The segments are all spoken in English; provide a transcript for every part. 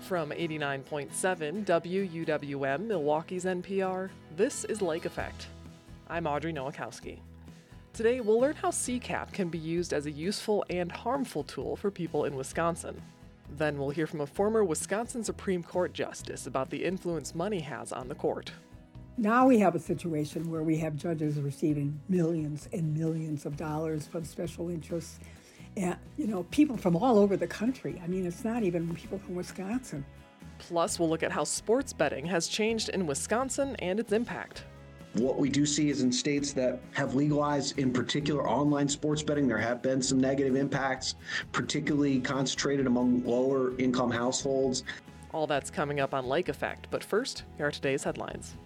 From 89.7 WUWM, Milwaukee's NPR, this is Lake Effect. I'm Audrey Nowakowski. Today, we'll learn how CCAP can be used as a useful and harmful tool for people in Wisconsin. Then we'll hear from a former Wisconsin Supreme Court justice about the influence money has on the court. Now we have a situation where we have judges receiving millions and millions of dollars from special interests. And, people from all over the country. I mean, it's not even people from Wisconsin. Plus, we'll look at how sports betting has changed in Wisconsin and its impact. What we do see is in states that have legalized, in particular, online sports betting, there have been some negative impacts, particularly concentrated among lower income households. All that's coming up on Lake Effect, but first, here are today's headlines.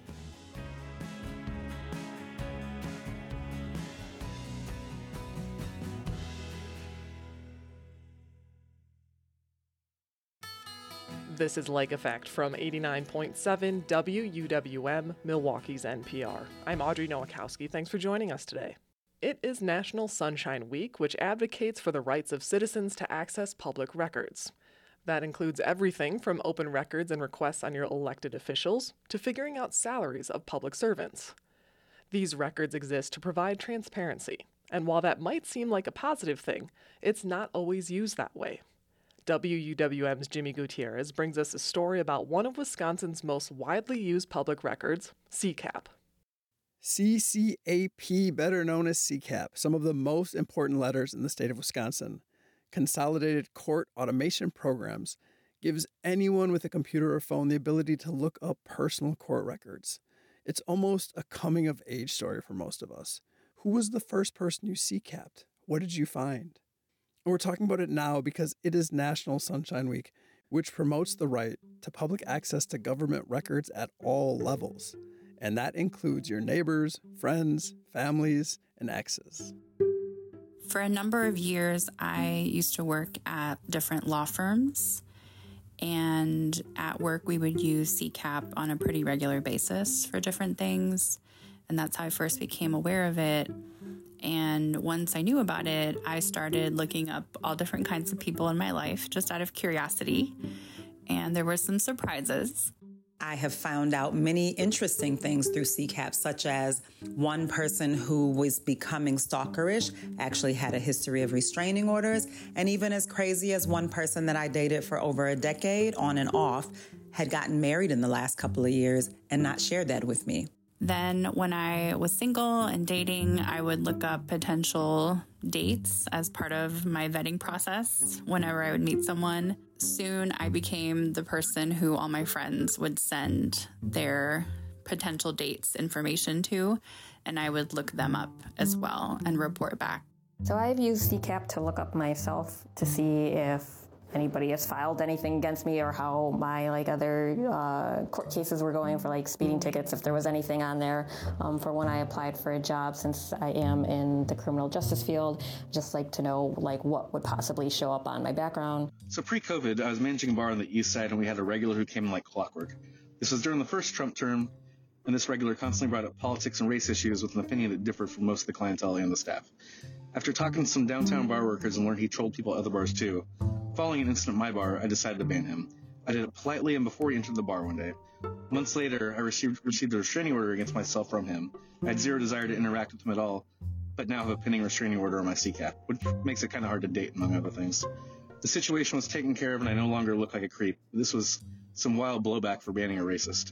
This is Lake Effect from 89.7 WUWM, Milwaukee's NPR. I'm Audrey Nowakowski. Thanks for joining us today. It is National Sunshine Week, which advocates for the rights of citizens to access public records. That includes everything from open records and requests on your elected officials to figuring out salaries of public servants. These records exist to provide transparency, and while that might seem like a positive thing, it's not always used that way. WUWM's Jimmy Gutierrez brings us a story about one of Wisconsin's most widely used public records, CCAP. CCAP, better known as CCAP, some of the most important letters in the state of Wisconsin. Consolidated Court Automation Programs gives anyone with a computer or phone the ability to look up personal court records. It's almost a coming-of-age story for most of us. Who was the first person you CCAP'd? What did you find? And we're talking about it now because it is National Sunshine Week, which promotes the right to public access to government records at all levels. And that includes your neighbors, friends, families, and exes. For a number of years, I used to work at different law firms. And at work, we would use CCAP on a pretty regular basis for different things. And that's how I first became aware of it. And once I knew about it, I started looking up all different kinds of people in my life just out of curiosity. And there were some surprises. I have found out many interesting things through CCAP, such as one person who was becoming stalkerish actually had a history of restraining orders. And even as crazy as one person that I dated for over a decade on and off had gotten married in the last couple of years and not shared that with me. Then when I was single and dating, I would look up potential dates as part of my vetting process whenever I would meet someone. Soon I became the person who all my friends would send their potential dates information to, and I would look them up as well and report back. So I've used CCAP to look up myself to see if anybody has filed anything against me or how my other court cases were going for speeding tickets, if there was anything on there for when I applied for a job. Since I am in the criminal justice field, just like to know what would possibly show up on my background. So pre-COVID, I was managing a bar on the east side and we had a regular who came in like clockwork. This was during the first Trump term, and this regular constantly brought up politics and race issues with an opinion that differed from most of the clientele and the staff. After talking to some downtown bar workers and learned he trolled people at other bars too, following an incident at my bar, I decided to ban him. I did it politely and before he entered the bar one day. Months later, I received a restraining order against myself from him. I had zero desire to interact with him at all, but now have a pending restraining order on my CCAP, which makes it kind of hard to date, among other things. The situation was taken care of and I no longer look like a creep. This was some wild blowback for banning a racist.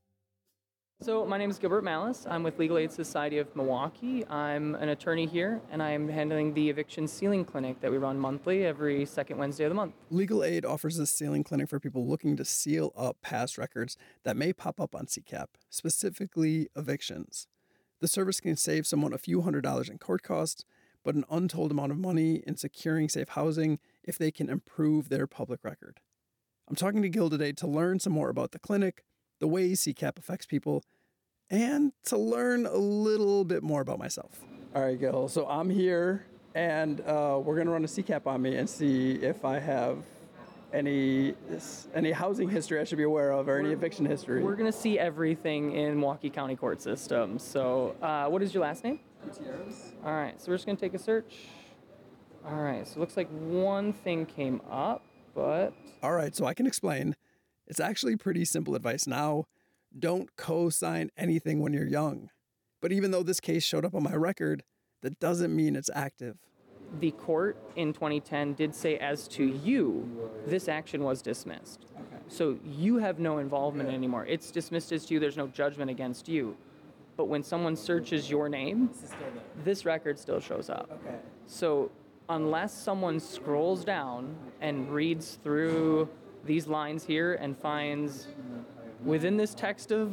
So my name is Gilbert Malice. I'm with Legal Aid Society of Milwaukee. I'm an attorney here, and I'm handling the eviction sealing clinic that we run monthly every second Wednesday of the month. Legal Aid offers a sealing clinic for people looking to seal up past records that may pop up on CCAP, specifically evictions. The service can save someone a few $100s in court costs, but an untold amount of money in securing safe housing if they can improve their public record. I'm talking to Gil today to learn some more about the clinic, the ways CCAP affects people, and to learn a little bit more about myself. All right, Gil. So I'm here, and we're going to run a CCAP on me and see if I have any housing history I should be aware of or any eviction history. We're going to see everything in Milwaukee County court system. So what is your last name? Gutierrez. All right, so we're just going to take a search. All right, so it looks like one thing came up, but... All right, so I can explain. It's actually pretty simple advice now. Don't co-sign anything when you're young. But even though this case showed up on my record, that doesn't mean it's active. The court in 2010 did say, as to you, this action was dismissed. Okay. So you have no involvement anymore. It's dismissed as to you. There's no judgment against you. But when someone searches your name, this record still shows up. Okay. So unless someone scrolls down and reads through these lines here and finds within this text of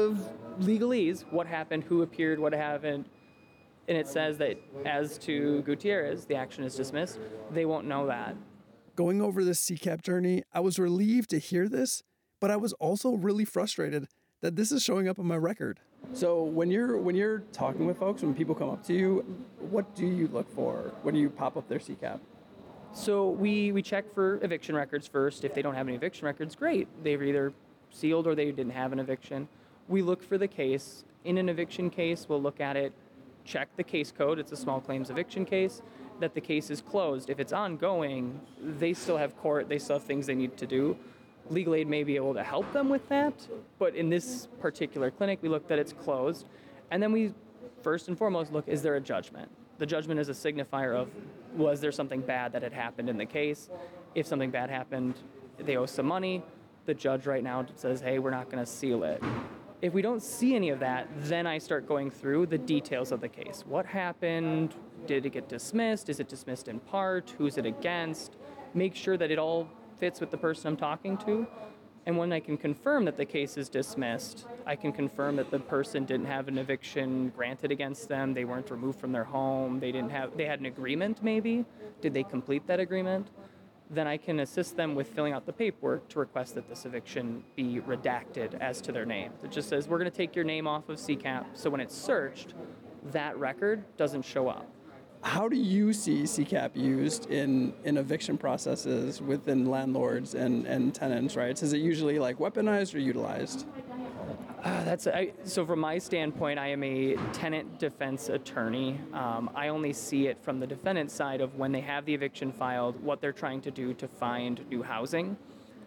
legalese what happened, who appeared, what happened, and it says that as to Gutierrez, the action is dismissed, they won't know that. Going over this CCAP journey, I was relieved to hear this, but I was also really frustrated that this is showing up on my record. So when you're talking with folks, when people come up to you, what do you look for when you pop up their CCAP? So we check for eviction records first. If they don't have any eviction records, great. They were either sealed or they didn't have an eviction. We look for the case. In an eviction case, we'll look at it, check the case code. It's a small claims eviction case, that the case is closed. If it's ongoing, they still have court, they still have things they need to do. Legal aid may be able to help them with that, but in this particular clinic, we look that it's closed. And then we, first and foremost, look, is there a judgment? The judgment is a signifier of, was there something bad that had happened in the case? If something bad happened, they owe some money. The judge right now says, hey, we're not going to seal it. If we don't see any of that, then I start going through the details of the case. What happened? Did it get dismissed? Is it dismissed in part? Who's it against? Make sure that it all fits with the person I'm talking to. And when I can confirm that the case is dismissed, I can confirm that the person didn't have an eviction granted against them, they weren't removed from their home, they had an agreement maybe. Did they complete that agreement? Then I can assist them with filling out the paperwork to request that this eviction be redacted as to their name. It just says, we're going to take your name off of CCAP, so when it's searched, that record doesn't show up. How do you see CCAP used in eviction processes within landlords and tenants' rights? Is it usually like weaponized or utilized? So from my standpoint, I am a tenant defense attorney. I only see it from the defendant side of when they have the eviction filed, what they're trying to do to find new housing.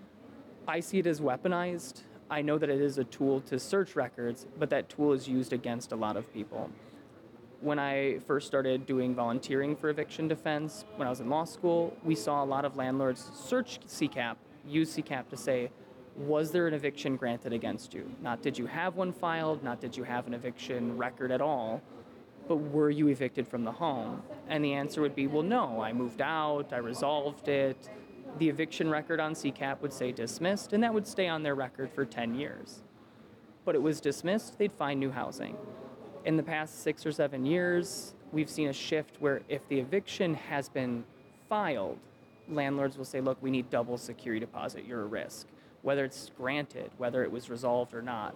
I see it as weaponized. I know that it is a tool to search records, but that tool is used against a lot of people. When I first started doing volunteering for eviction defense, when I was in law school, we saw a lot of landlords search CCAP, use CCAP to say, was there an eviction granted against you? Not did you have one filed, not did you have an eviction record at all, but were you evicted from the home? And the answer would be, well, no, I moved out, I resolved it. The eviction record on CCAP would say dismissed, and that would stay on their record for 10 years. But it was dismissed, they'd find new housing. In the past 6 or 7 years, we've seen a shift where if the eviction has been filed, landlords will say, look, we need double security deposit, you're a risk. Whether it's granted, whether it was resolved or not.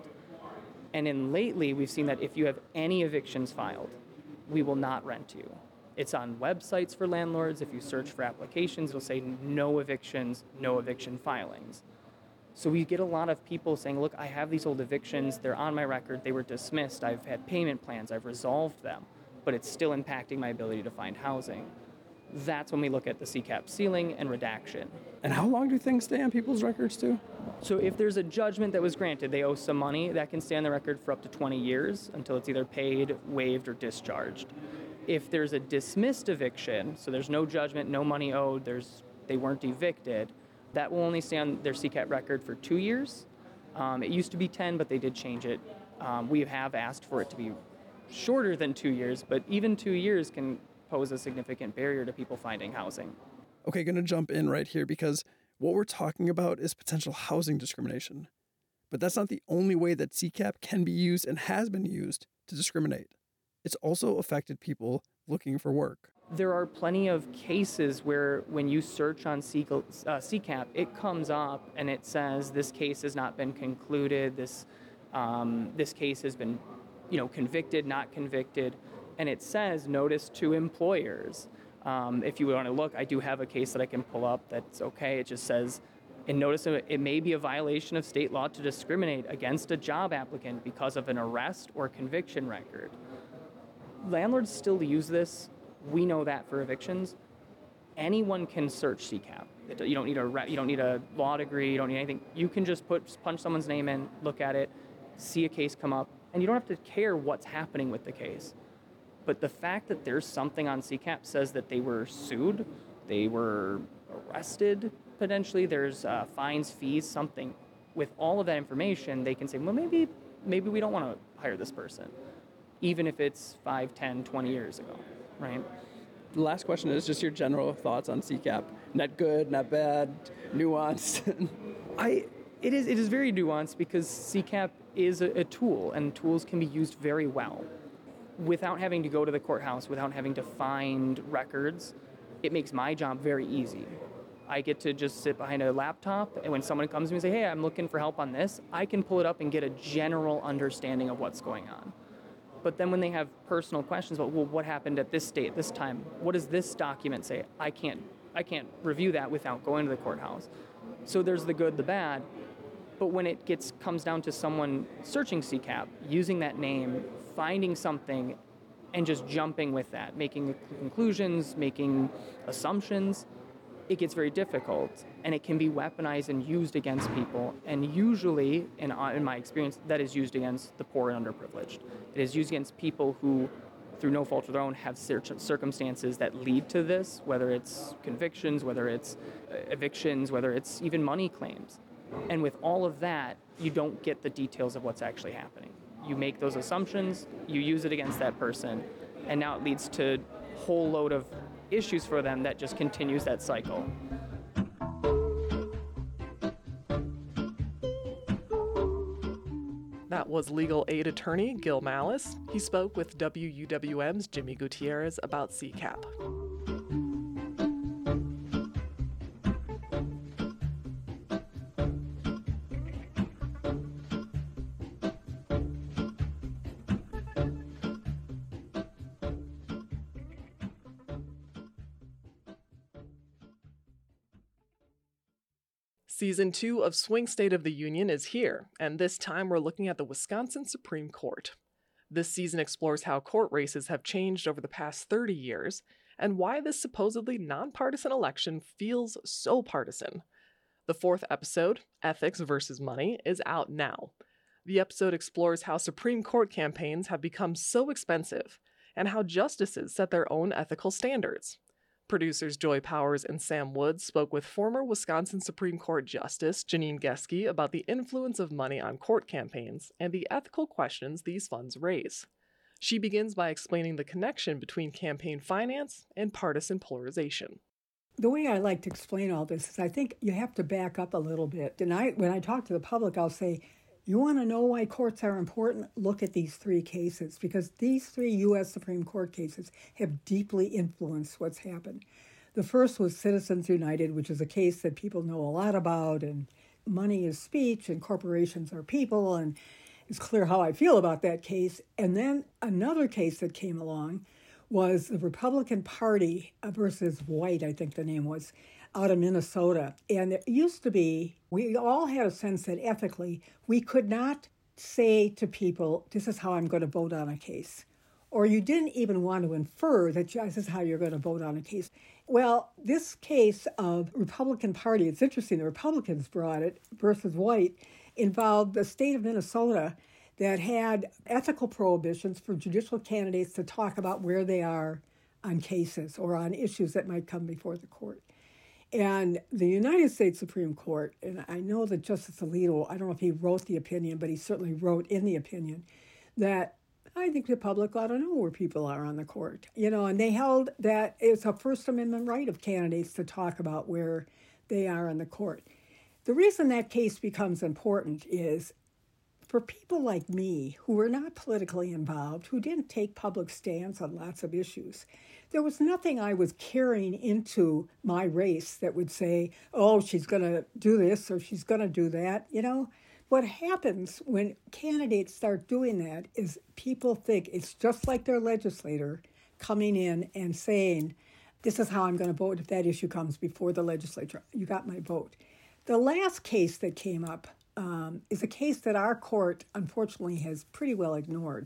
And lately, we've seen that if you have any evictions filed, we will not rent you. It's on websites for landlords. If you search for applications, it'll say no evictions, no eviction filings. So we get a lot of people saying, look, I have these old evictions, they're on my record, they were dismissed, I've had payment plans, I've resolved them, but it's still impacting my ability to find housing. That's when we look at the CCAP sealing and redaction. And how long do things stay on people's records too? So if there's a judgment that was granted, they owe some money, that can stay on the record for up to 20 years until it's either paid, waived, or discharged. If there's a dismissed eviction, so there's no judgment, no money owed, they weren't evicted, that will only stay on their CCAP record for 2 years. It used to be 10, but they did change it. We have asked for it to be shorter than 2 years, but even 2 years can pose a significant barrier to people finding housing. Okay, going to jump in right here because what we're talking about is potential housing discrimination. But that's not the only way that CCAP can be used and has been used to discriminate. It's also affected people looking for work. There are plenty of cases where when you search on CCAP, it comes up and it says this case has not been concluded, this case has been convicted, not convicted, and it says notice to employers. If you want to look, I do have a case that I can pull up that's okay. It just says, in notice it may be a violation of state law to discriminate against a job applicant because of an arrest or conviction record. Landlords still use this. We know that for evictions. Anyone can search CCAP. You don't need a law degree. You don't need anything. You can just punch someone's name in, look at it, see a case come up, and you don't have to care what's happening with the case. But the fact that there's something on CCAP says that they were sued, they were arrested potentially. There's fines, fees, something. With all of that information, they can say, well, maybe we don't want to hire this person, even if it's 5, 10, 20 years ago, right? The last question is just your general thoughts on CCAP. Not good, not bad, nuanced. It is very nuanced because CCAP is a tool, and tools can be used very well. Without having to go to the courthouse, without having to find records, it makes my job very easy. I get to just sit behind a laptop, and when someone comes to me and say, hey, I'm looking for help on this, I can pull it up and get a general understanding of what's going on. But then when they have personal questions about, well, what happened at this date, this time, what does this document say? I can't review that without going to the courthouse. So there's the good, the bad. But when it comes down to someone searching CCAP, using that name, finding something, and just jumping with that, making conclusions, making assumptions, it gets very difficult, and it can be weaponized and used against people. And usually, in my experience, that is used against the poor and underprivileged. It is used against people who, through no fault of their own, have circumstances that lead to this, whether it's convictions, whether it's evictions, whether it's even money claims. And with all of that, you don't get the details of what's actually happening. You make those assumptions, you use it against that person, and now it leads to a whole load of issues for them that just continues that cycle. That was legal aid attorney Gil Malice. He spoke with WUWM's Jimmy Gutierrez about CCAP. Season 2 of Swing State of the Union is here, and this time we're looking at the Wisconsin Supreme Court. This season explores how court races have changed over the past 30 years, and why this supposedly nonpartisan election feels so partisan. The 4th episode, Ethics versus Money, is out now. The episode explores how Supreme Court campaigns have become so expensive, and how justices set their own ethical standards. Producers Joy Powers and Sam Woods spoke with former Wisconsin Supreme Court Justice Janine Geske about the influence of money on court campaigns and the ethical questions these funds raise. She begins by explaining the connection between campaign finance and partisan polarization. The way I like to explain all this is I think you have to back up a little bit. And when I talk to the public, I'll say, you want to know why courts are important? Look at these 3 cases, because these 3 U.S. Supreme Court cases have deeply influenced what's happened. The first was Citizens United, which is a case that people know a lot about, and money is speech and corporations are people, and it's clear how I feel about that case. And then another case that came along was the Republican Party versus White, I think the name was, out of Minnesota. And it used to be, we all had a sense that ethically, we could not say to people, this is how I'm going to vote on a case. Or you didn't even want to infer that this is how you're going to vote on a case. Well, this case of Republican Party, it's interesting, the Republicans brought it, versus White, involved the state of Minnesota that had ethical prohibitions for judicial candidates to talk about where they are on cases or on issues that might come before the court. And the United States Supreme Court, and I know that Justice Alito, I don't know if he wrote the opinion, but he certainly wrote in the opinion that I think the public ought to know where people are on the court. And they held that it's a First Amendment right of candidates to talk about where they are on the court. The reason that case becomes important is for people like me who were not politically involved, who didn't take public stands on lots of issues, there was nothing I was carrying into my race that would say, oh, she's going to do this or she's going to do that. What happens when candidates start doing that is people think it's just like their legislator coming in and saying, this is how I'm going to vote if that issue comes before the legislature. You got my vote. The last case that came up is a case that our court, unfortunately, has pretty well ignored.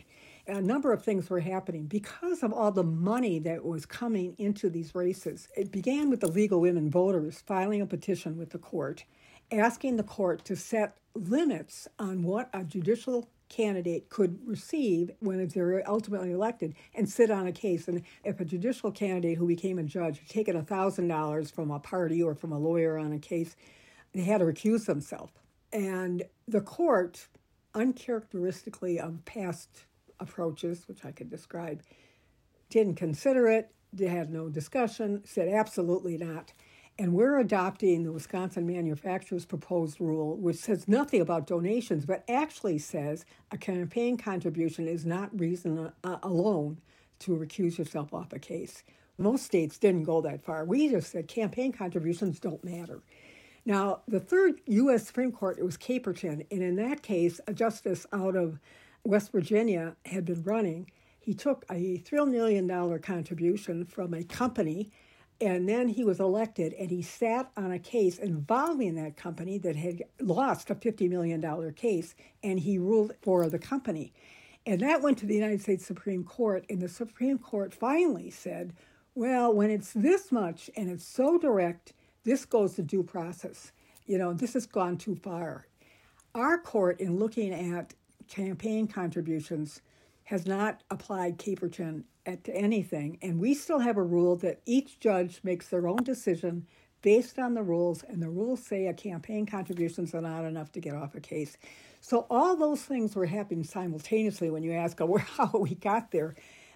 A number of things were happening because of all the money that was coming into these races. It began with the League of Women Voters filing a petition with the court, asking the court to set limits on what a judicial candidate could receive when they're ultimately elected and sit on a case. And if a judicial candidate who became a judge had taken $1,000 from a party or from a lawyer on a case, they had to recuse themselves. And the court, uncharacteristically of past approaches, which I could describe, didn't consider it, they had no discussion, said absolutely not. And we're adopting the Wisconsin Manufacturers Proposed Rule, which says nothing about donations, but actually says a campaign contribution is not reason alone to recuse yourself off a case. Most states didn't go that far. We just said campaign contributions don't matter. Now, the third U.S. Supreme Court, it was Caperton, and in that case, a justice out of West Virginia had been running. He took a $3 million contribution from a company, and then he was elected, and he sat on a case involving that company that had lost a $50 million case, and he ruled for the company. And that went to the United States Supreme Court, and the Supreme Court finally said, well, when it's this much and it's so direct, this goes to due process. This has gone too far. Our court, in looking at campaign contributions, has not applied Caperton to anything, and we still have a rule that each judge makes their own decision based on the rules, and the rules say a campaign contributions are not enough to get off a case. So all those things were happening simultaneously when you ask how we got there.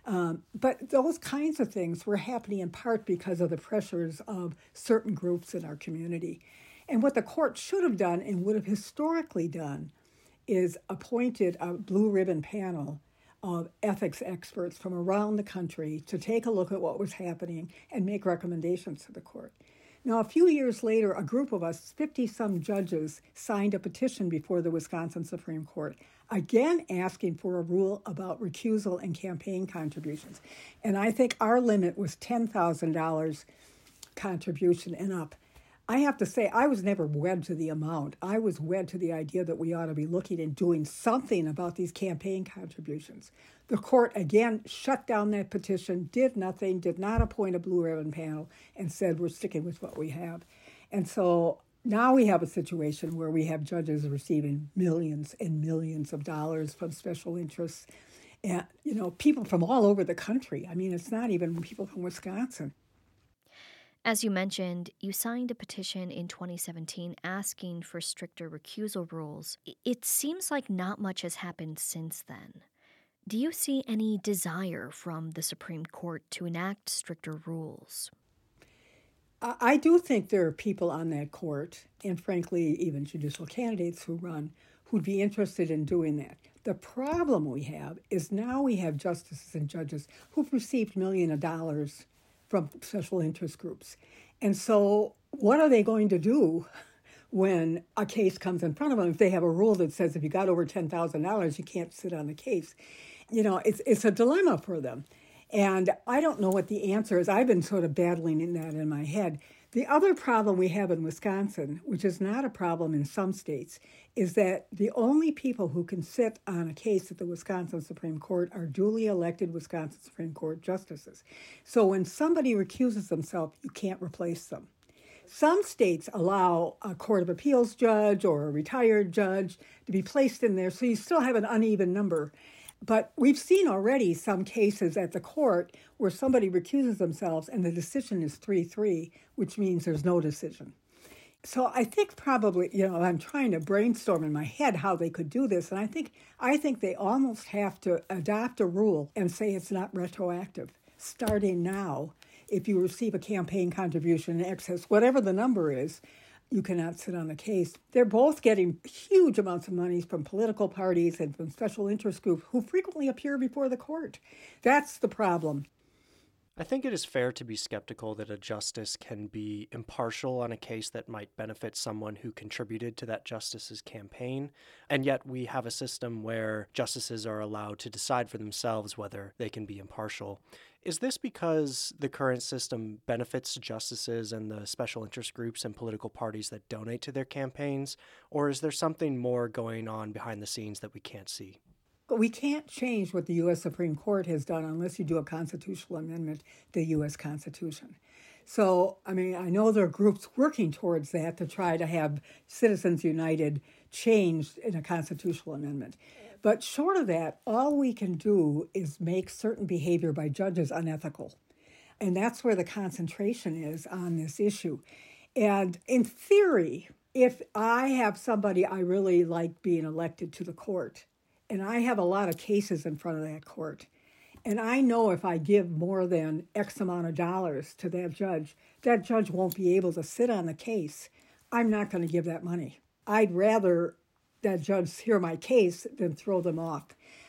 But those kinds of things were happening in part because of the pressures of certain groups in our community. And what the court should have done and would have historically done is appointed a blue ribbon panel of ethics experts from around the country to take a look at what was happening and make recommendations to the court. Now, a few years later, a group of us, 50-some judges, signed a petition before the Wisconsin Supreme Court, again asking for a rule about recusal and campaign contributions. And I think our limit was $10,000 contribution and up. I have to say, I was never wed to the amount. I was wed to the idea that we ought to be looking and doing something about these campaign contributions. The court, again, shut down that petition, did nothing, did not appoint a blue ribbon panel, and said we're sticking with what we have. And so now we have a situation where we have judges receiving millions and millions of dollars from special interests, and people from all over the country. I mean, it's not even people from Wisconsin. As you mentioned, you signed a petition in 2017 asking for stricter recusal rules. It seems like not much has happened since then. Do you see any desire from the Supreme Court to enact stricter rules? I do think there are people on that court, and frankly, even judicial candidates who run, who'd be interested in doing that. The problem we have is now we have justices and judges who've received millions of dollars from special interest groups. And so what are they going to do when a case comes in front of them if they have a rule that says if you got over $10,000, you can't sit on the case? It's a dilemma for them. And I don't know what the answer is. I've been sort of battling in my head. The other problem we have in Wisconsin, which is not a problem in some states, is that the only people who can sit on a case at the Wisconsin Supreme Court are duly elected Wisconsin Supreme Court justices. So when somebody recuses themselves, you can't replace them. Some states allow a Court of Appeals judge or a retired judge to be placed in there, so you still have an uneven number. But we've seen already some cases at the court where somebody recuses themselves and the decision is 3-3, which means there's no decision. So I think probably, I'm trying to brainstorm in my head how they could do this, and I think they almost have to adopt a rule and say it's not retroactive. Starting now, if you receive a campaign contribution in excess, whatever the number is, you cannot sit on the case. They're both getting huge amounts of money from political parties and from special interest groups who frequently appear before the court. That's the problem. I think it is fair to be skeptical that a justice can be impartial on a case that might benefit someone who contributed to that justice's campaign, and yet we have a system where justices are allowed to decide for themselves whether they can be impartial. Is this because the current system benefits justices and the special interest groups and political parties that donate to their campaigns, or is there something more going on behind the scenes that we can't see? We can't change what the U.S. Supreme Court has done unless you do a constitutional amendment to the U.S. Constitution. So, I mean, I know there are groups working towards that to try to have Citizens United changed in a constitutional amendment. But short of that, all we can do is make certain behavior by judges unethical. And that's where the concentration is on this issue. And in theory, if I have somebody I really like being elected to the court, and I have a lot of cases in front of that court, and I know if I give more than X amount of dollars to that judge won't be able to sit on the case, I'm not going to give that money. I'd rather that judge hear my case than throw them off.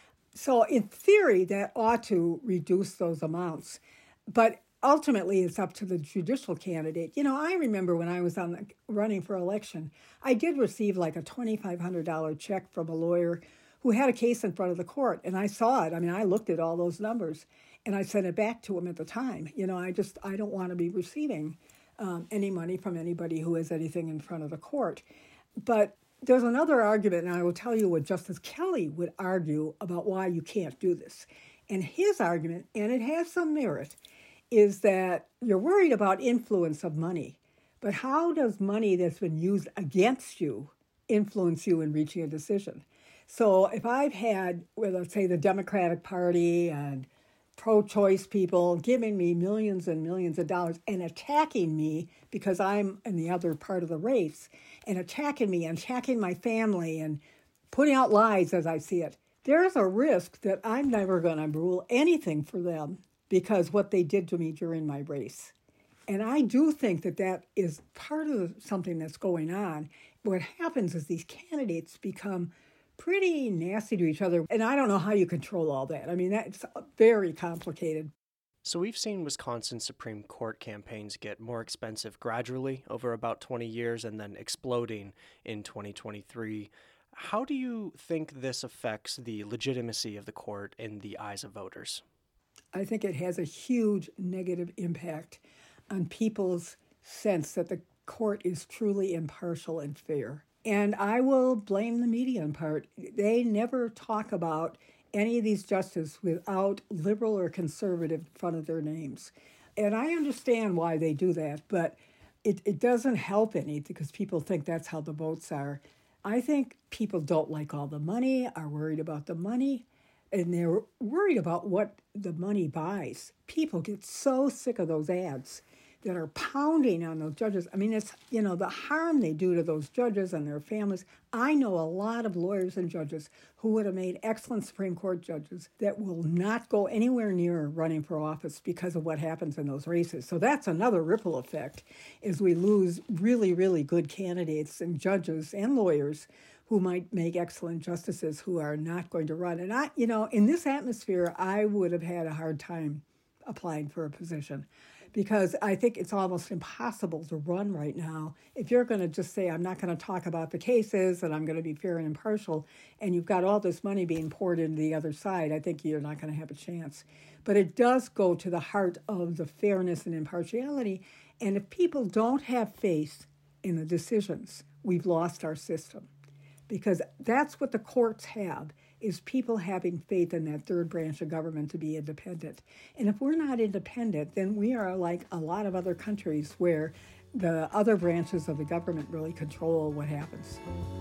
So in theory, that ought to reduce those amounts. But ultimately, it's up to the judicial candidate. You know, I remember when I was running for election, I did receive like a $2,500 check from a lawyer who had a case in front of the court. And I saw it. I mean, I looked at all those numbers and I sent it back to him at the time. You know, I don't want to be receiving any money from anybody who has anything in front of the court. But there's another argument, and I will tell you what Justice Kelly would argue about why you can't do this. And his argument, and it has some merit, is that you're worried about influence of money. But how does money that's been used against you influence you in reaching a decision? So if I've had, well, let's say the Democratic Party and pro-choice people giving me millions and millions of dollars and attacking me because I'm in the other part of the race, and attacking me and attacking my family and putting out lies as I see it, there's a risk that I'm never going to rule anything for them because what they did to me during my race. And I do think that that is part of something that's going on. What happens is these candidates become pretty nasty to each other, and I don't know how you control all that. I mean, that's very complicated. So we've seen Wisconsin Supreme Court campaigns get more expensive gradually over about 20 years and then exploding in 2023. How do you think this affects the legitimacy of the court in the eyes of voters? I think it has a huge negative impact on people's sense that the court is truly impartial and fair. And I will blame the media in part. They never talk about any of these justices without liberal or conservative in front of their names. And I understand why they do that, but it doesn't help any because people think that's how the votes are. I think people don't like all the money, are worried about the money, and they're worried about what the money buys. People get so sick of those ads that are pounding on those judges. I mean, it's, you know, the harm they do to those judges and their families. I know a lot of lawyers and judges who would have made excellent Supreme Court judges that will not go anywhere near running for office because of what happens in those races. So that's another ripple effect, is we lose really, really good candidates and judges and lawyers who might make excellent justices who are not going to run. And I, you know, in this atmosphere, I would have had a hard time applying for a position, because I think it's almost impossible to run right now. If you're going to just say, I'm not going to talk about the cases and I'm going to be fair and impartial, and you've got all this money being poured into the other side, I think you're not going to have a chance. But it does go to the heart of the fairness and impartiality. And if people don't have faith in the decisions, we've lost our system. Because that's what the courts have, is people having faith in that third branch of government to be independent. And if we're not independent, then we are like a lot of other countries where the other branches of the government really control what happens.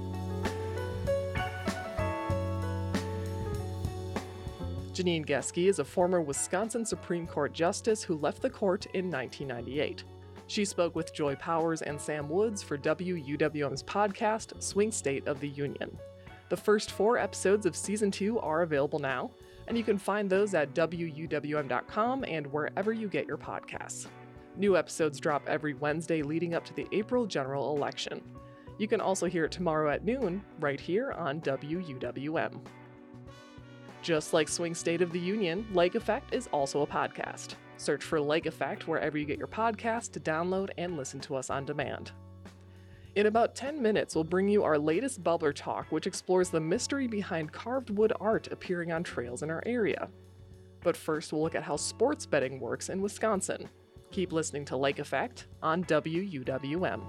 Janine Geske is a former Wisconsin Supreme Court justice who left the court in 1998. She spoke with Joy Powers and Sam Woods for WUWM's podcast, Swing State of the Union. The first 4 episodes of Season 2 are available now, and you can find those at WUWM.com and wherever you get your podcasts. New episodes drop every Wednesday leading up to the April general election. You can also hear it tomorrow at noon, right here on WUWM. Just like Swing State of the Union, Lake Effect is also a podcast. Search for Lake Effect wherever you get your podcasts to download and listen to us on demand. In about 10 minutes, we'll bring you our latest Bubbler Talk, which explores the mystery behind carved wood art appearing on trails in our area. But first, we'll look at how sports betting works in Wisconsin. Keep listening to Lake Effect on WUWM.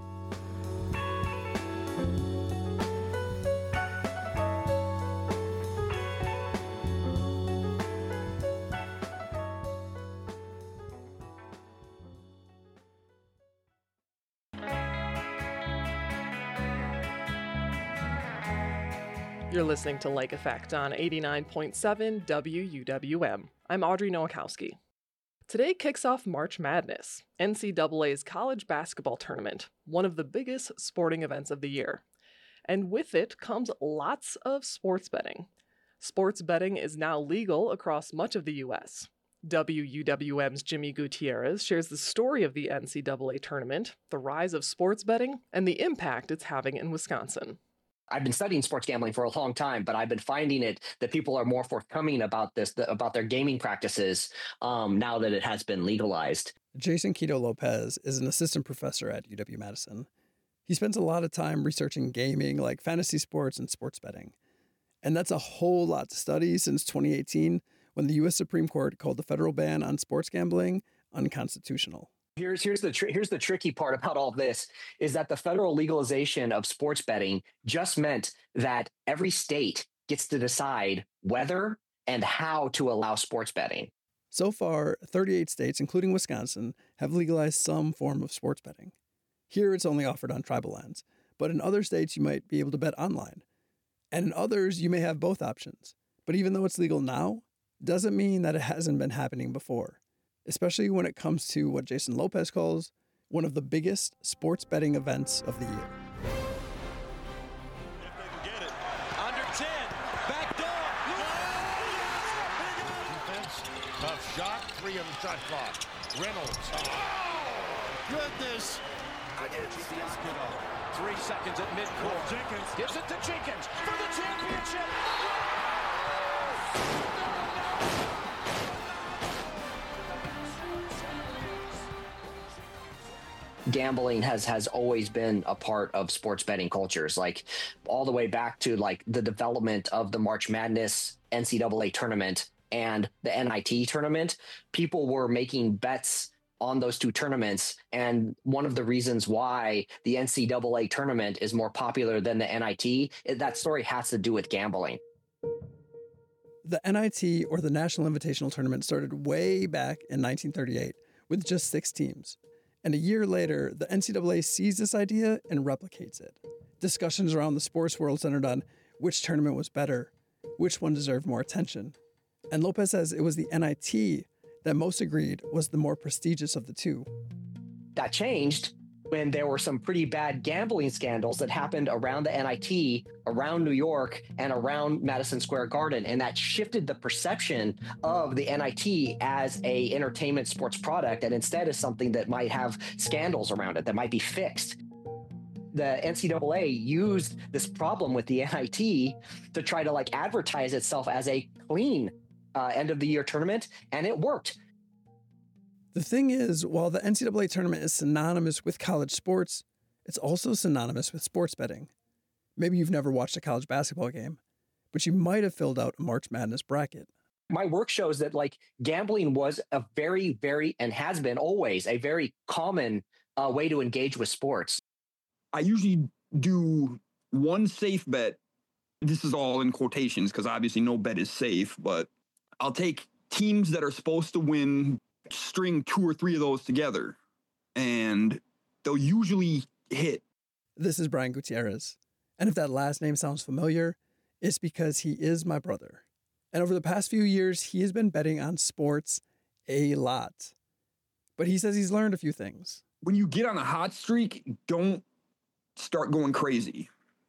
You're listening to Lake Effect on 89.7 WUWM. I'm Audrey Nowakowski. Today kicks off March Madness, NCAA's college basketball tournament, one of the biggest sporting events of the year. And with it comes lots of sports betting. Sports betting is now legal across much of the U.S. WUWM's Jimmy Gutierrez shares the story of the NCAA tournament, the rise of sports betting, and the impact it's having in Wisconsin. I've been studying sports gambling for a long time, but I've been finding it that people are more forthcoming about this, about their gaming practices now that it has been legalized. Jason Quito Lopez is an assistant professor at UW-Madison. He spends a lot of time researching gaming like fantasy sports and sports betting. And that's a whole lot to study since 2018, when the U.S. Supreme Court called the federal ban on sports gambling unconstitutional. Here's the tricky part about all of this is that the federal legalization of sports betting just meant that every state gets to decide whether and how to allow sports betting. So far, 38 states, including Wisconsin, have legalized some form of sports betting. Here, it's only offered on tribal lands, but in other states, you might be able to bet online. And in others, you may have both options. But even though it's legal now, doesn't mean that it hasn't been happening before, especially when it comes to what Jason Lopez calls one of the biggest sports betting events of the year. If they can get it. Under 10. Back door. Defense. Tough shot. 3 on the shot clock. Reynolds. Oh, goodness. 3 seconds at midcourt. Jenkins gives it to Jenkins for the championship. Gambling has always been a part of sports betting cultures, like all the way back to like the development of the March Madness NCAA tournament and the NIT tournament. People were making bets on those two tournaments. And one of the reasons why the NCAA tournament is more popular than the NIT, that story has to do with gambling. The NIT, or the National Invitational Tournament, started way back in 1938 with just 6 teams. And a year later, the NCAA sees this idea and replicates it. Discussions around the sports world centered on which tournament was better, which one deserved more attention. And Lopez says it was the NIT that most agreed was the more prestigious of the two. That changed when there were some pretty bad gambling scandals that happened around the NIT, around New York, and around Madison Square Garden. And that shifted the perception of the NIT as a entertainment sports product, and instead is something that might have scandals around it, that might be fixed. The NCAA used this problem with the NIT to try to like advertise itself as a clean end of the year tournament, and it worked. The thing is, while the NCAA tournament is synonymous with college sports, it's also synonymous with sports betting. Maybe you've never watched a college basketball game, but you might have filled out a March Madness bracket. My work shows that like gambling was a very, very, and has been always a very common way to engage with sports. I usually do one safe bet. This is all in quotations because obviously no bet is safe, but I'll take teams that are supposed to win, string 2 or 3 of those together, and they'll usually hit. This is Brian Gutierrez. And if that last name sounds familiar, it's because he is my brother. And over the past few years, he has been betting on sports a lot. But he says he's learned a few things. When you get on a hot streak, don't start going crazy.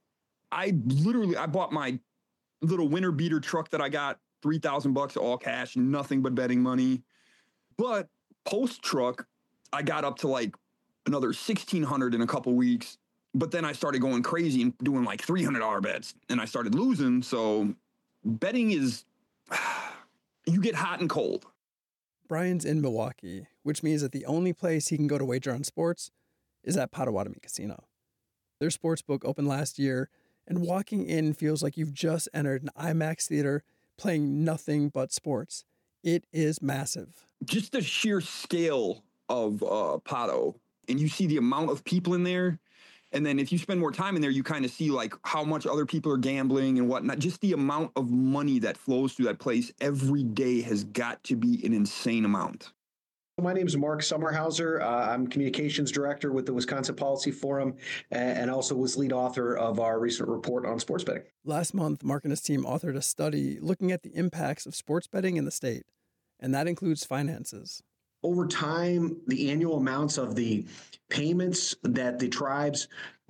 I bought my little winter beater truck that I got, $3,000 all cash, nothing but betting money. But post truck, I got up to like another $1,600 in a couple weeks. But then I started going crazy and doing like $300 bets, and I started losing. So betting is, you get hot and cold. Brian's in Milwaukee, which means that the only place he can go to wager on sports is at Potawatomi Casino. Their sports book opened last year, and walking in feels like you've just entered an IMAX theater playing nothing but sports. It is massive. Just the sheer scale of Pato, and you see the amount of people in there. And then if you spend more time in there, you kind of see like how much other people are gambling and whatnot. Just the amount of money that flows through that place every day has got to be an insane amount. My name is Mark Sommerhauser. I'm Communications Director with the Wisconsin Policy Forum and also was lead author of our recent report on sports betting. Last month, Mark and his team authored a study looking at the impacts of sports betting in the state, and that includes finances. Over time, the annual amounts of the payments that the tribes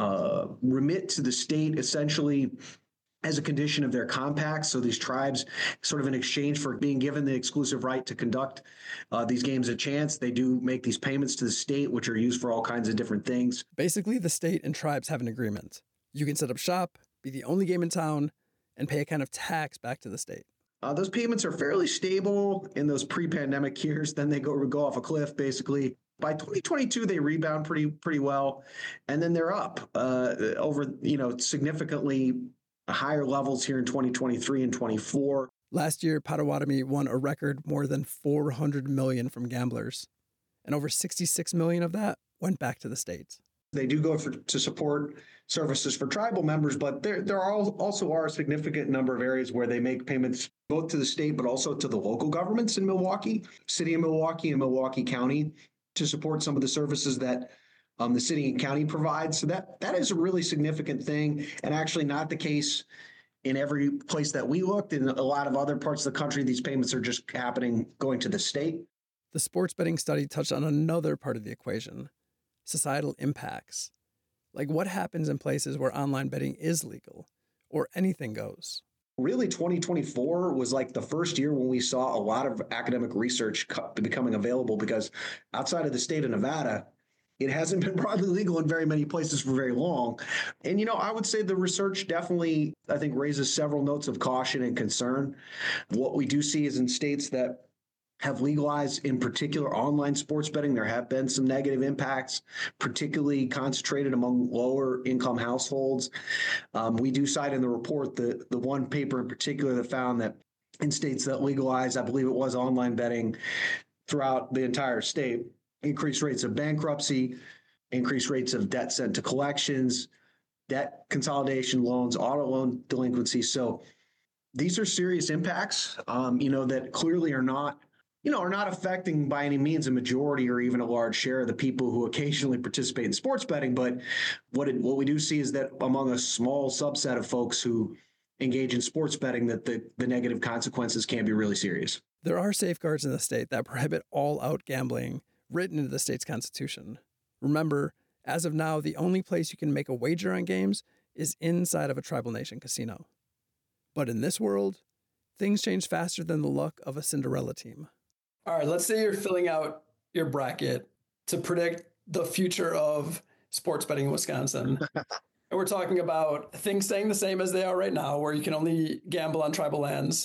remit to the state essentially as a condition of their compacts. So these tribes, sort of in exchange for being given the exclusive right to conduct these games a chance, they do make these payments to the state, which are used for all kinds of different things. Basically, the state and tribes have an agreement. You can set up shop, be the only game in town, and pay a kind of tax back to the state. Those payments are fairly stable in those pre-pandemic years. Then they go off a cliff, basically. By 2022, they rebound pretty well, and then they're up over significantly higher levels here in 2023 and 24. Last year, Potawatomi won a record more than $400 million from gamblers, and over $66 million of that went back to the state. They do go to support services for tribal members, but there also are a significant number of areas where they make payments both to the state, but also to the local governments in Milwaukee, City of Milwaukee and Milwaukee County, to support some of the services that the city and county provides. So that is a really significant thing, and actually not the case in every place that we looked. In a lot of other parts of the country, these payments are just going to the state. The sports betting study touched on another part of the equation: societal impacts. Like what happens in places where online betting is legal or anything goes. Really, 2024 was like the first year when we saw a lot of academic research becoming available, because outside of the state of Nevada, it hasn't been broadly legal in very many places for very long. And, I would say the research definitely, I think, raises several notes of caution and concern. What we do see is in states that have legalized, in particular, online sports betting, there have been some negative impacts, particularly concentrated among lower income households. We do cite in the report the one paper in particular that found that in states that legalized, I believe it was online betting throughout the entire state, increased rates of bankruptcy, increased rates of debt sent to collections, debt consolidation loans, auto loan delinquency. So these are serious impacts, that clearly are not affecting by any means a majority or even a large share of the people who occasionally participate in sports betting. But what we do see is that among a small subset of folks who engage in sports betting, that the negative consequences can be really serious. There are safeguards in the state that prohibit all-out gambling written into the state's constitution. Remember, as of now, the only place you can make a wager on games is inside of a tribal nation casino. But in this world, things change faster than the luck of a Cinderella team. All right, let's say you're filling out your bracket to predict the future of sports betting in Wisconsin. And we're talking about things staying the same as they are right now, where you can only gamble on tribal lands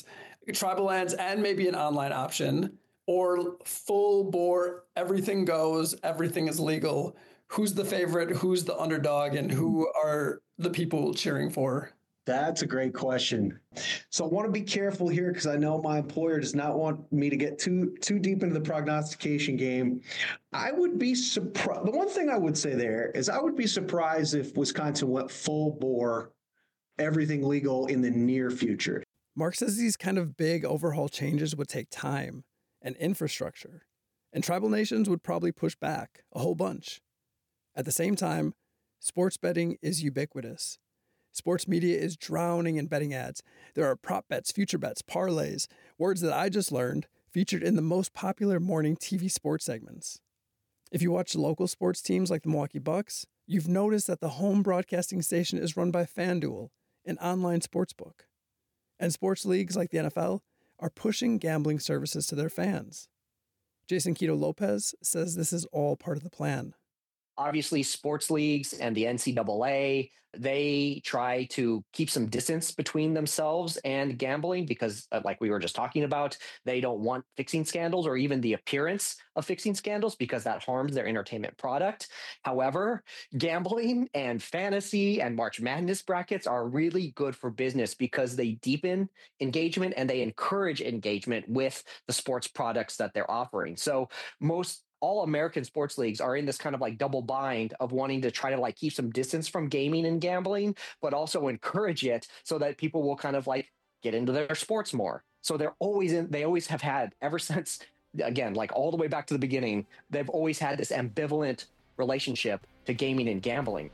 and maybe an online option, or full bore, everything goes, everything is legal. Who's the favorite? Who's the underdog? And who are the people cheering for? That's a great question. So I want to be careful here, because I know my employer does not want me to get too deep into the prognostication game. I would be surprised. The one thing I would say there is I would be surprised if Wisconsin went full bore, everything legal in the near future. Mark says these kind of big overhaul changes would take time and infrastructure, and tribal nations would probably push back a whole bunch. At the same time, sports betting is ubiquitous. Sports media is drowning in betting ads. There are prop bets, future bets, parlays, words that I just learned featured in the most popular morning TV sports segments. If you watch local sports teams like the Milwaukee Bucks, you've noticed that the home broadcasting station is run by FanDuel, an online sportsbook. And sports leagues like the NFL are pushing gambling services to their fans. Jason Quito Lopez says this is all part of the plan. Obviously, sports leagues and the NCAA, they try to keep some distance between themselves and gambling because, like we were just talking about, they don't want fixing scandals or even the appearance of fixing scandals because that harms their entertainment product. However, gambling and fantasy and March Madness brackets are really good for business because they deepen engagement and they encourage engagement with the sports products that they're offering. So all American sports leagues are in this kind of like double bind of wanting to try to like keep some distance from gaming and gambling, but also encourage it so that people will kind of like get into their sports more. So they always have had, ever since again, like all the way back to the beginning, they've always had this ambivalent relationship to gaming and gambling.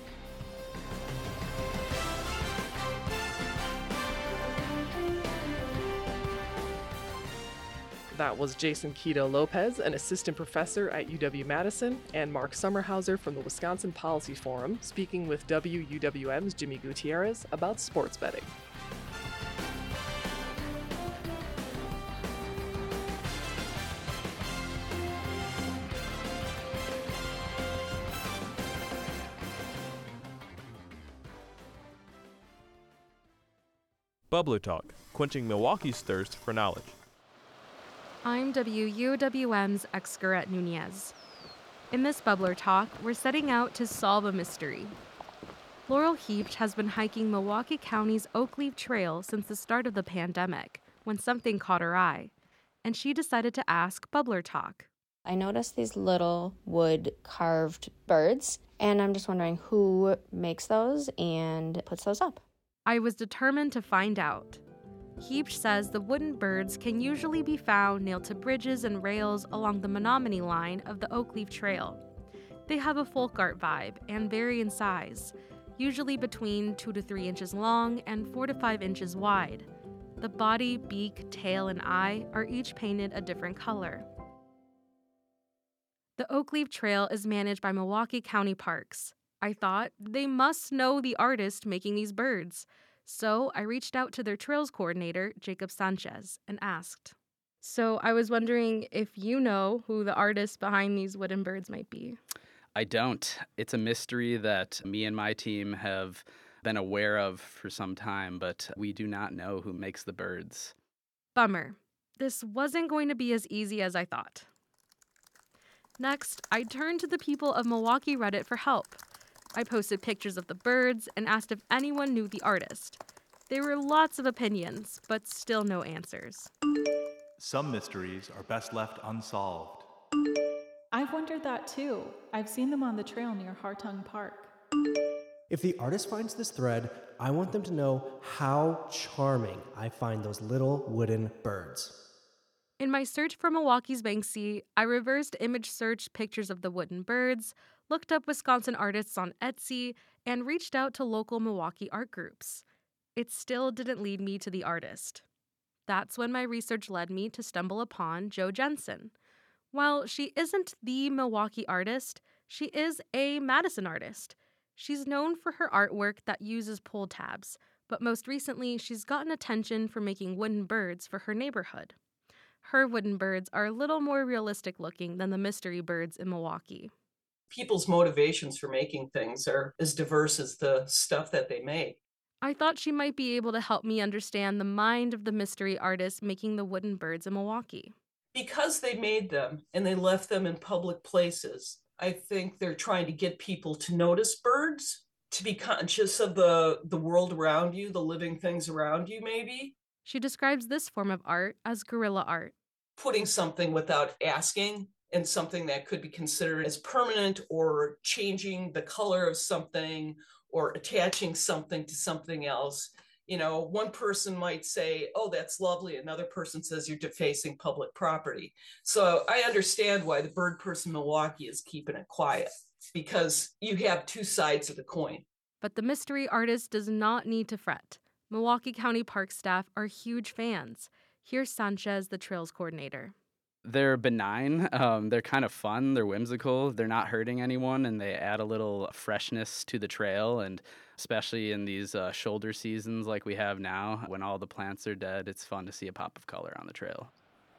That was Jason Quito Lopez, an assistant professor at UW-Madison, and Mark Sommerhauser from the Wisconsin Policy Forum, speaking with WUWM's Jimmy Gutierrez about sports betting. Bubbler Talk, quenching Milwaukee's thirst for knowledge. I'm WUWM's Excaret Nunez. In this Bubbler Talk, we're setting out to solve a mystery. Laurel Heapch has been hiking Milwaukee County's Oakleaf Trail since the start of the pandemic, when something caught her eye, and she decided to ask Bubbler Talk. I noticed these little wood carved birds, and I'm just wondering who makes those and puts those up. I was determined to find out. Heapch says the wooden birds can usually be found nailed to bridges and rails along the Menominee line of the Oakleaf Trail. They have a folk art vibe and vary in size, usually between 2 to 3 inches long and 4 to 5 inches wide. The body, beak, tail, and eye are each painted a different color. The Oakleaf Trail is managed by Milwaukee County Parks. I thought they must know the artist making these birds. So I reached out to their trails coordinator, Jacob Sanchez, and asked. So I was wondering if you know who the artist behind these wooden birds might be. I don't. It's a mystery that me and my team have been aware of for some time, but we do not know who makes the birds. Bummer. This wasn't going to be as easy as I thought. Next, I turned to the people of Milwaukee Reddit for help. I posted pictures of the birds and asked if anyone knew the artist. There were lots of opinions, but still no answers. Some mysteries are best left unsolved. I've wondered that too. I've seen them on the trail near Hartung Park. If the artist finds this thread, I want them to know how charming I find those little wooden birds. In my search for Milwaukee's Banksy, I reversed image searched pictures of the wooden birds, looked up Wisconsin artists on Etsy, and reached out to local Milwaukee art groups. It still didn't lead me to the artist. That's when my research led me to stumble upon Jo Jensen. While she isn't the Milwaukee artist, she is a Madison artist. She's known for her artwork that uses pull tabs, but most recently she's gotten attention for making wooden birds for her neighborhood. Her wooden birds are a little more realistic looking than the mystery birds in Milwaukee. People's motivations for making things are as diverse as the stuff that they make. I thought she might be able to help me understand the mind of the mystery artist making the wooden birds in Milwaukee. Because they made them and they left them in public places, I think they're trying to get people to notice birds, to be conscious of the world around you, the living things around you, maybe. She describes this form of art as guerrilla art. Putting something without asking, and something that could be considered as permanent, or changing the color of something, or attaching something to something else. You know, one person might say, oh, that's lovely. Another person says you're defacing public property. So I understand why the bird person in Milwaukee is keeping it quiet, because you have two sides of the coin. But the mystery artist does not need to fret. Milwaukee County Park staff are huge fans. Here's Sanchez, the trails coordinator. They're benign. They're kind of fun. They're whimsical. They're not hurting anyone, and they add a little freshness to the trail. And especially in these shoulder seasons like we have now, when all the plants are dead, it's fun to see a pop of color on the trail.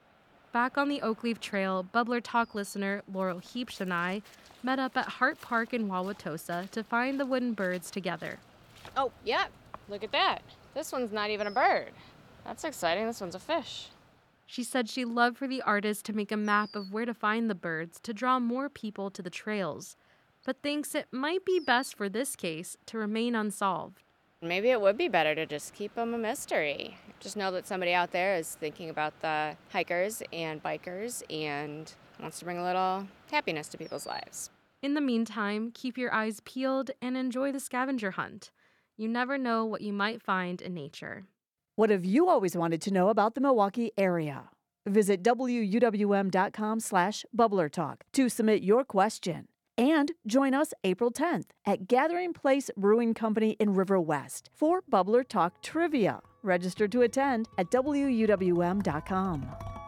Back on the Oakleaf Trail, Bubbler Talk listener Laurel Heapch and I met up at Hart Park in Wauwatosa to find the wooden birds together. Oh, yeah. Look at that. This one's not even a bird. That's exciting. This one's a fish. She said she'd love for the artist to make a map of where to find the birds to draw more people to the trails, but thinks it might be best for this case to remain unsolved. Maybe it would be better to just keep them a mystery. Just know that somebody out there is thinking about the hikers and bikers and wants to bring a little happiness to people's lives. In the meantime, keep your eyes peeled and enjoy the scavenger hunt. You never know what you might find in nature. What have you always wanted to know about the Milwaukee area? Visit WUWM.com/BubblerTalk to submit your question. And join us April 10th at Gathering Place Brewing Company in River West for Bubbler Talk Trivia. Register to attend at WUWM.com.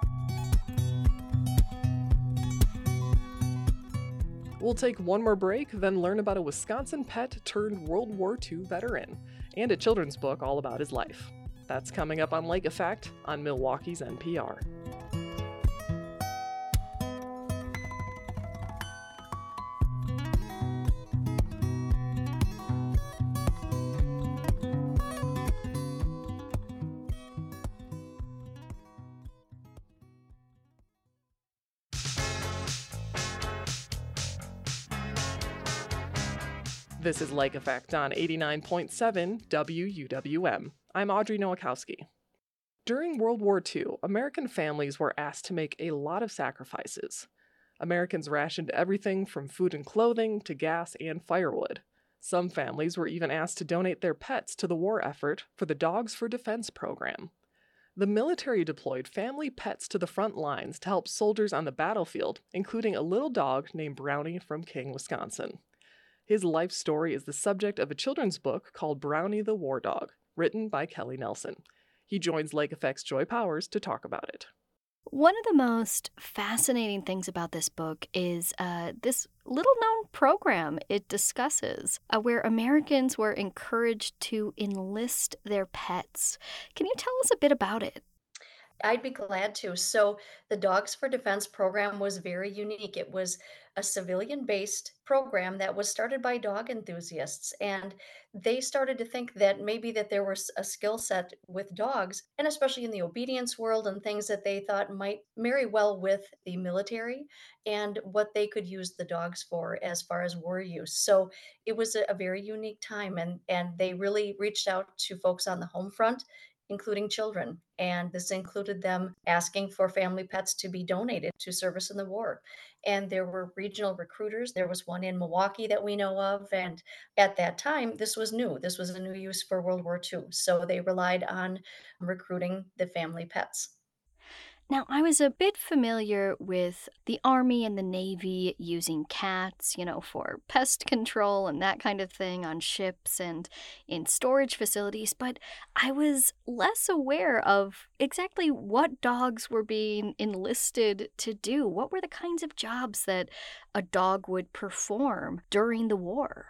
We'll take one more break, then learn about a Wisconsin pet turned World War II veteran and a children's book all about his life. That's coming up on Lake Effect on Milwaukee's NPR. This is Lake Effect on 89.7 WUWM. I'm Audrey Nowakowski. During World War II, American families were asked to make a lot of sacrifices. Americans rationed everything from food and clothing to gas and firewood. Some families were even asked to donate their pets to the war effort for the Dogs for Defense program. The military deployed family pets to the front lines to help soldiers on the battlefield, including a little dog named Brownie from King, Wisconsin. His life story is the subject of a children's book called Brownie the War Dog, written by Kelly Nelson. He joins Lake Effect's Joy Powers to talk about it. One of the most fascinating things about this book is this little-known program it discusses, where Americans were encouraged to enlist their pets. Can you tell us a bit about it? I'd be glad to. So, the Dogs for Defense program was very unique. It was a civilian-based program that was started by dog enthusiasts, and they started to think that maybe that there was a skill set with dogs, and especially in the obedience world and things that they thought might marry well with the military and what they could use the dogs for as far as war use. So, it was a very unique time, and they really reached out to folks on the home front, including children. And this included them asking for family pets to be donated to service in the war. And there were regional recruiters. There was one in Milwaukee that we know of. And at that time, this was new. This was a new use for World War II. So they relied on recruiting the family pets. Now, I was a bit familiar with the Army and the Navy using cats, for pest control and that kind of thing on ships and in storage facilities, but I was less aware of exactly what dogs were being enlisted to do. What were the kinds of jobs that a dog would perform during the war?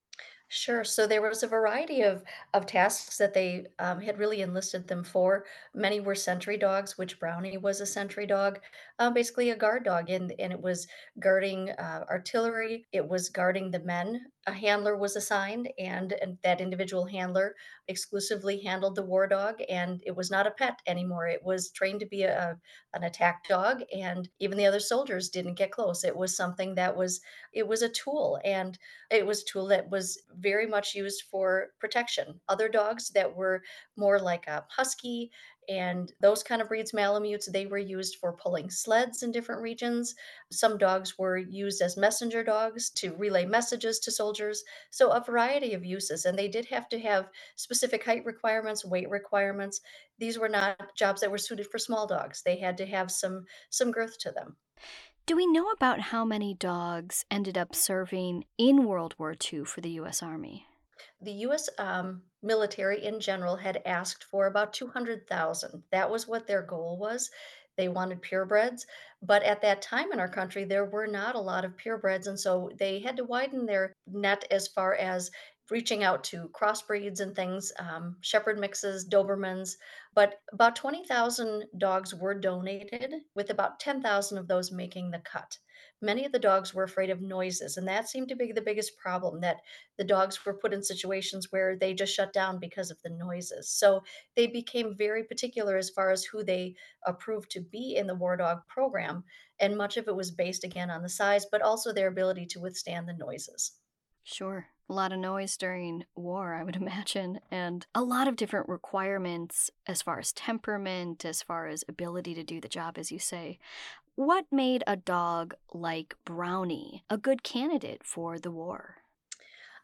Sure. So there was a variety of tasks that they had really enlisted them for. Many were sentry dogs, which Brownie was a sentry dog, basically a guard dog, and it was guarding artillery. It was guarding the men. A handler was assigned, and that individual handler exclusively handled the war dog, and it was not a pet anymore. It was trained to be an attack dog, and even the other soldiers didn't get close. It was something that it was a tool, and it was a tool that was very much used for protection. Other dogs that were more like a husky and those kind of breeds, Malamutes, they were used for pulling sleds in different regions. Some dogs were used as messenger dogs to relay messages to soldiers. So a variety of uses, and they did have to have specific height requirements, weight requirements. These were not jobs that were suited for small dogs. They had to have some girth to them. Do we know about how many dogs ended up serving in World War II for the U.S. Army? The U.S. Military in general had asked for about 200,000. That was what their goal was. They wanted purebreds, but at that time in our country, there were not a lot of purebreds, and so they had to widen their net as far as reaching out to crossbreeds and things, shepherd mixes, Dobermans. But about 20,000 dogs were donated, with about 10,000 of those making the cut. Many of the dogs were afraid of noises, and that seemed to be the biggest problem, that the dogs were put in situations where they just shut down because of the noises. So they became very particular as far as who they approved to be in the War Dog program, and much of it was based again on the size, but also their ability to withstand the noises. Sure. A lot of noise during war, I would imagine, and a lot of different requirements as far as temperament, as far as ability to do the job, as you say. What made a dog like Brownie a good candidate for the war?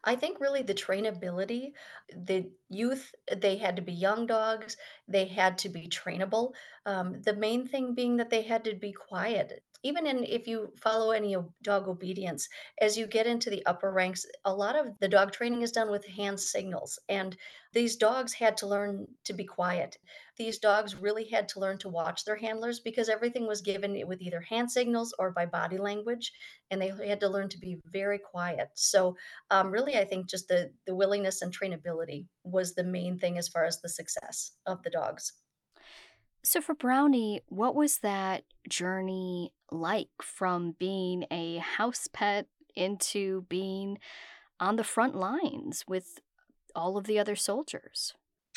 I think really the trainability, the youth, they had to be young dogs, they had to be trainable. The main thing being that they had to be quiet. Even in if you follow any dog obedience, as you get into the upper ranks, a lot of the dog training is done with hand signals, and these dogs had to learn to be quiet. These dogs really had to learn to watch their handlers because everything was given with either hand signals or by body language, and they had to learn to be very quiet. So really, I think just the willingness and trainability was the main thing as far as the success of the dogs. So, for Brownie, what was that journey like from being a house pet into being on the front lines with all of the other soldiers?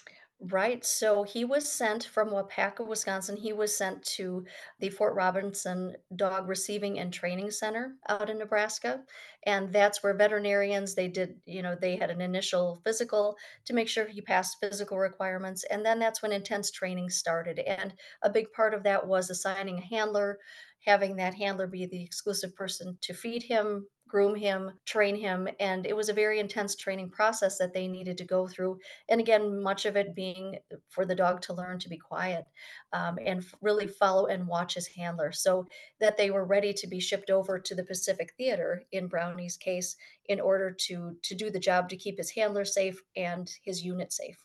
Right. So he was sent from Wapaka, Wisconsin. He was sent to the Fort Robinson Dog Receiving and Training Center out in Nebraska. And that's where veterinarians, they did, they had an initial physical to make sure he passed physical requirements. And then that's when intense training started. And a big part of that was assigning a handler, having that handler be the exclusive person to feed him, groom him, train him. And it was a very intense training process that they needed to go through, and again, much of it being for the dog to learn to be quiet, and really follow and watch his handler so that they were ready to be shipped over to the Pacific Theater in Brownie's case in order to do the job to keep his handler safe and his unit safe.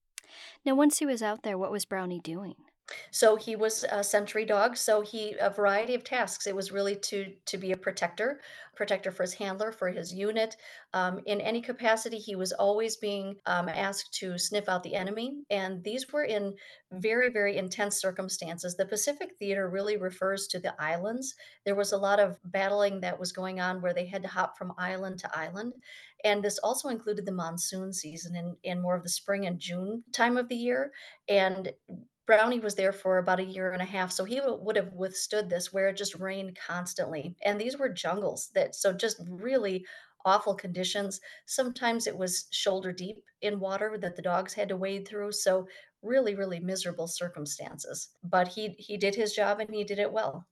Now, once he was out there, what was Brownie doing? So he was a sentry dog. So he a variety of tasks. It was really to be a protector for his handler, for his unit. In any capacity, he was always being asked to sniff out the enemy, and these were in very very intense circumstances. The Pacific Theater really refers to the islands. There was a lot of battling that was going on where they had to hop from island to island, and this also included the monsoon season in more of the spring and June time of the year. And Brownie was there for about a year and a half, so he would have withstood this where it just rained constantly. And these were jungles that, so just really awful conditions. Sometimes it was shoulder deep in water that the dogs had to wade through. So really, really miserable circumstances. But he did his job and he did it well.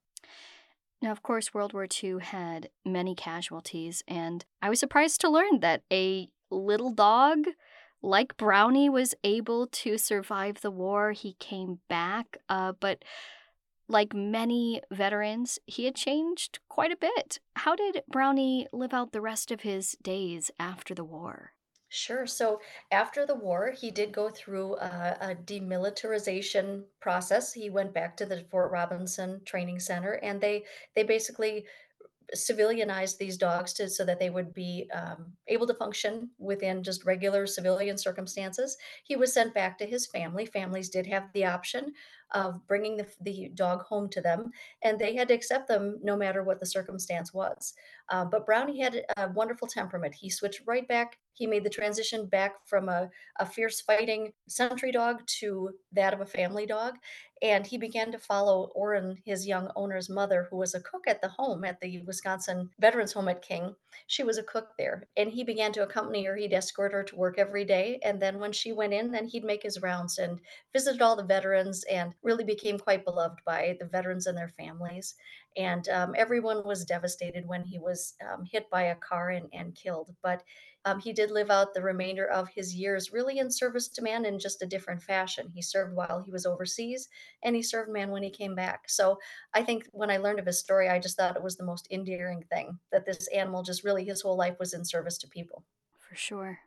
Now, of course, World War II had many casualties, and I was surprised to learn that a little dog like Brownie was able to survive the war. He came back, but like many veterans, he had changed quite a bit. How did Brownie live out the rest of his days after the war? Sure. So after the war, he did go through a demilitarization process. He went back to the Fort Robinson Training Center, and they basically civilianized these dogs to so that they would be able to function within just regular civilian circumstances. He was sent back to his family. Families did have the option of bringing the dog home to them, and they had to accept them no matter what the circumstance was. But Brownie had a wonderful temperament. He switched right back. He made the transition back from a fierce fighting sentry dog to that of a family dog, and he began to follow Orrin, his young owner's mother, who was a cook at the home at the Wisconsin Veterans Home at King. She was a cook there, and he began to accompany her. He'd escort her to work every day, and then when she went in, then he'd make his rounds and visited all the veterans, and really became quite beloved by the veterans and their families. And everyone was devastated when he was hit by a car and killed. But he did live out the remainder of his years really in service to man in just a different fashion. He served while he was overseas, and he served man when he came back. So I think when I learned of his story, I just thought it was the most endearing thing that this animal just really his whole life was in service to people. For sure.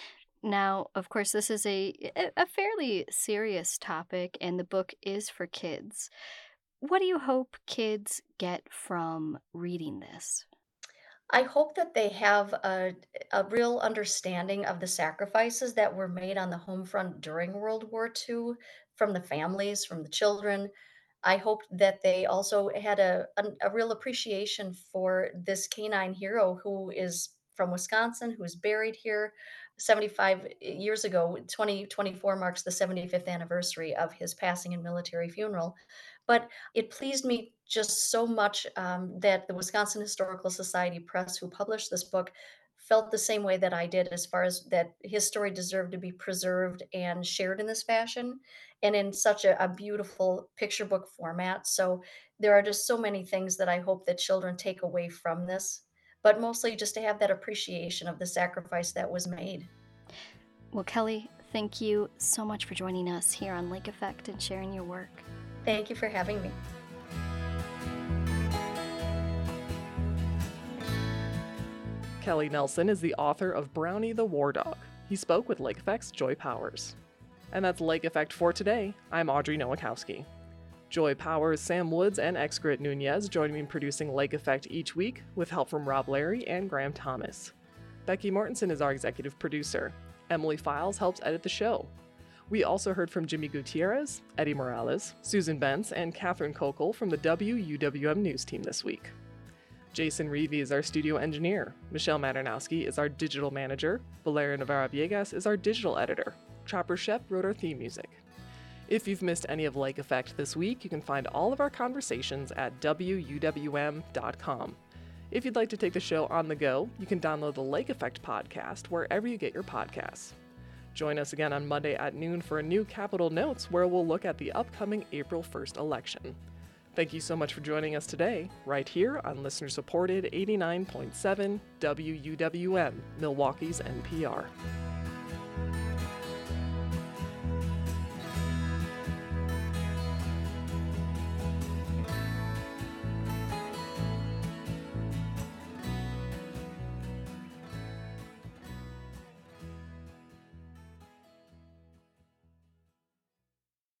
Now, of course, this is a fairly serious topic, and the book is for kids. What do you hope kids get from reading this? I hope that they have a real understanding of the sacrifices that were made on the home front during World War II from the families, from the children. I hope that they also had a real appreciation for this canine hero who is from Wisconsin, who is buried here 75 years ago. 2024 marks the 75th anniversary of his passing and military funeral. But it pleased me just so much that the Wisconsin Historical Society Press, who published this book, felt the same way that I did as far as that his story deserved to be preserved and shared in this fashion and in such a beautiful picture book format. So there are just so many things that I hope that children take away from this. but mostly just to have that appreciation of the sacrifice that was made. Well, Kelly, thank you so much for joining us here on Lake Effect and sharing your work. Thank you for having me. Kelly Nelson is the author of Brownie the War Dog. He spoke with Lake Effect's Joy Powers. And that's Lake Effect for today. I'm Audrey Nowakowski. Joy Powers, Sam Woods, and Excrit Nunez join me in producing Lake Effect each week with help from Rob Larry and Graham Thomas. Becky Mortensen is our executive producer. Emily Files helps edit the show. We also heard from Jimmy Gutierrez, Eddie Morales, Susan Bentz, and Catherine Kokel from the WUWM News team this week. Jason Reevy is our studio engineer. Michelle Maternowski is our digital manager. Valeria Navarra-Viegas is our digital editor. Chopper Shep wrote our theme music. If you've missed any of Lake Effect this week, you can find all of our conversations at WUWM.com. If you'd like to take the show on the go, you can download the Lake Effect podcast wherever you get your podcasts. Join us again on Monday at noon for a new Capitol Notes where we'll look at the upcoming April 1st election. Thank you so much for joining us today, right here on listener-supported 89.7 WUWM, Milwaukee's NPR.